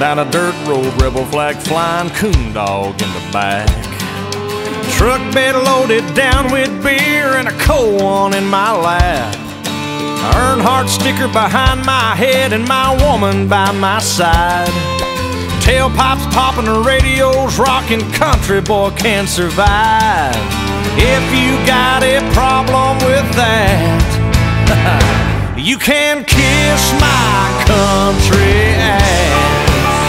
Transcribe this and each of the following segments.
down a dirt road, rebel flag flying, coon dog in the back. Truck bed loaded down with beer and a cold one in my lap. Earnhardt sticker behind my head and my woman by my side. Tailpipes popping, the radio's rocking, country boy can survive. If you got a problem with that, you can kiss my country ass.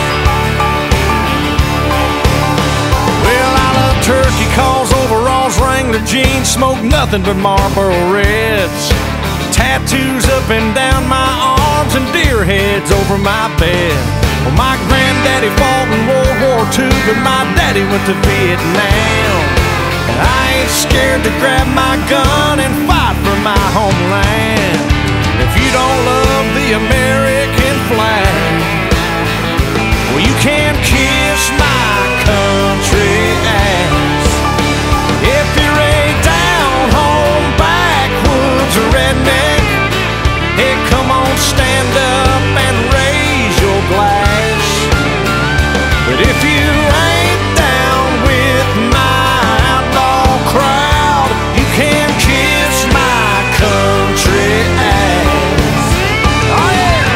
Well, I love turkey calls, overalls, Wrangler jeans, smoke nothing but Marlboro Reds. Tattoos up and down my arms and deer heads over my bed. Well, my granddaddy fought in World War II, but my daddy went to Vietnam. And I ain't scared to grab my gun and fight for my homeland. If you don't love the American flag, well, you can kiss my country ass. If you're a down-home backwoods redneck, hey, come on, stand up and raise your glass. But if you ain't down with my outlaw crowd, you can kiss my country ass. Oh yeah!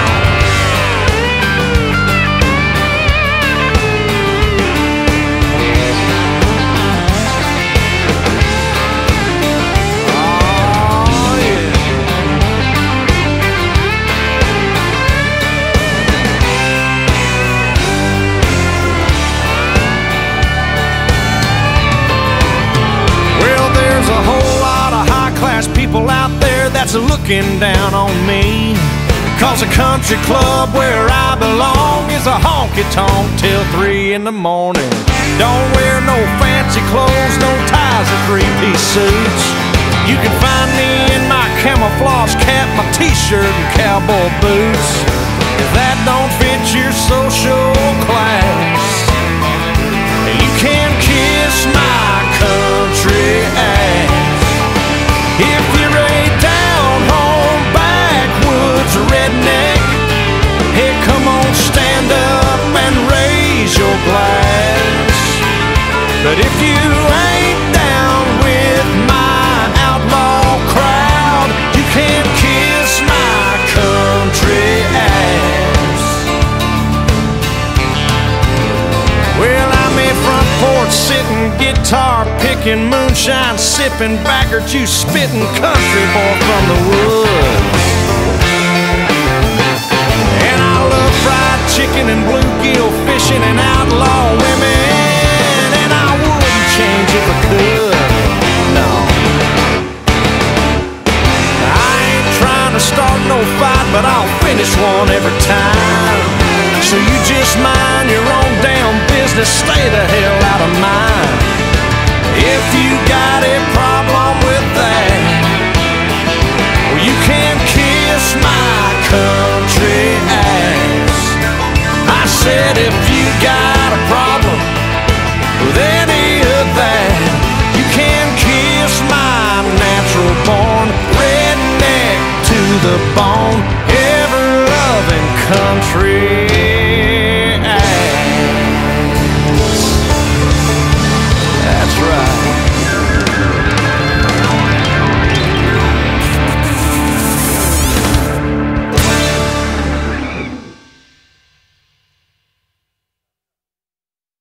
Oh yeah! Well, there's a whole lot of high-class people out there that's looking down on me. 'Cause a country club where I belong is a honky-tonk till 3 in the morning. Don't wear no fancy clothes, no ties or three-piece suits. You can find me in my camouflage cap, my t-shirt and cowboy boots. If that don't fit your social class, you can kiss my country ass. If you're a down-home backwoods redneck, hey, come on, stand up and raise your glass. But if you ain't down with my outlaw crowd, you can kiss my country ass. Well, I'm a front porch sitting, guitar picking, moonshine sipping, bagger juice spitting, country boy from the woods. And I love fried chicken and bluegill fishing and outlaw women, and I wouldn't change if I could. No, I ain't trying to start no fight, but I'll finish one every time. So you just mind your own damn business, stay the hell out of mine. If you got a problem with that, well, you can kiss my country ass. I said if you got a problem with any of that, you can kiss my natural born redneck to the bone, ever loving country